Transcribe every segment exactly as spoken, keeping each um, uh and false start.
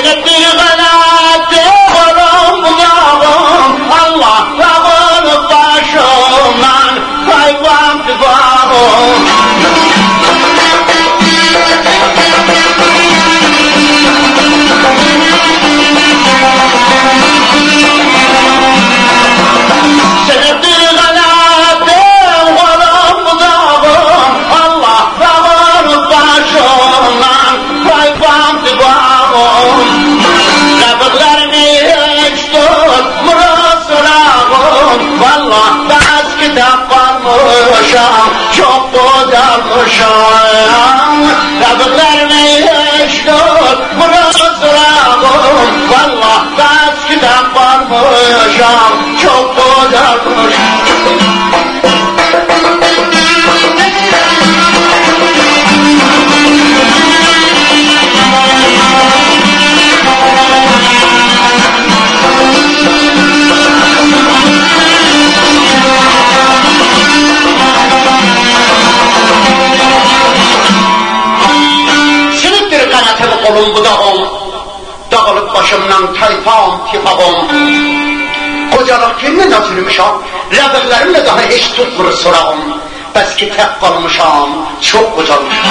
Seni bir galadı kolum dağım, Allah dağını başımdan hayvan bağım. Seni bir galadı kolum dağım, Allah dağını başımdan hayvan bağım. Kabuklarını hiç tutmuyor sırağım, vallah az kitap kalmışam, çok bozulmuşam. Kabuklarını hiç tutmuyor sırağım, vallah az kitap kalmışam, çok bozulmuşam. Kolum budağım, dağılıp başımdan tayfam tifağım. Kocalar kendine nazırmışam, rəbirlərimlə daha hiç tutmur sorağım. Bəs ki tek kalmışam, çok kocalmışam.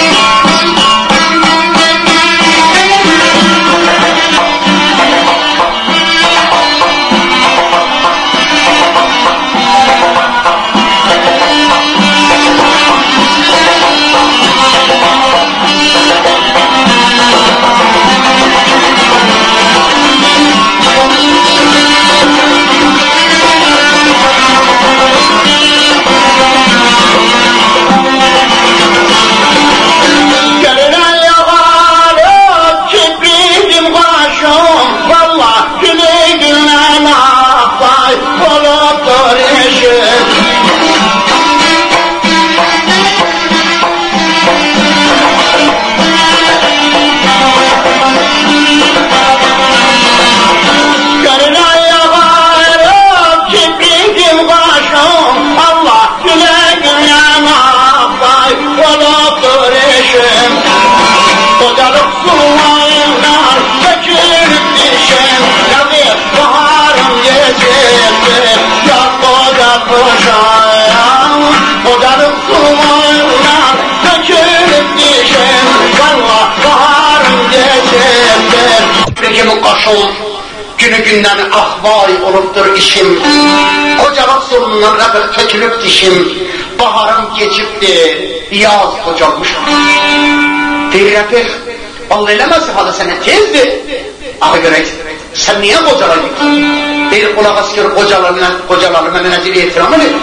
Odanın sularından dökülüp dişim, valla baharım geçirdir. Peki kaşım, günü günden ahvay olupdur işim. Kocalık solundan rəbir tökülüp dişim, baharım geçipti, yaz kocalmışım. Deyir rəbir, vallahi eləməsin hala sənə tezdi. Ağı görək, sen niye kocaladın? Deyir kulak asker kocalarına, kocalarına menacili itiramı ne?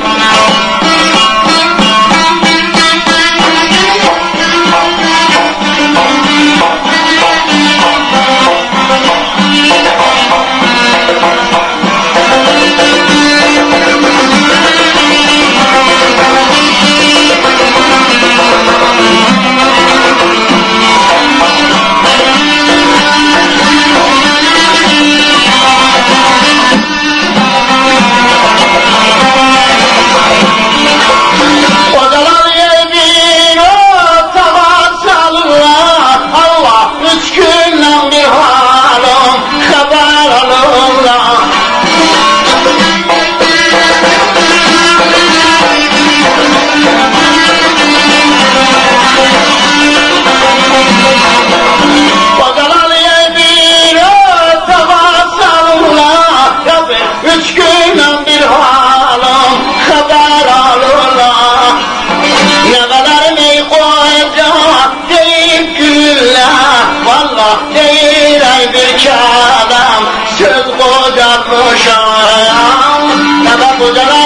Değil ay bir kelam söz kocatmışam. Tabi kocalar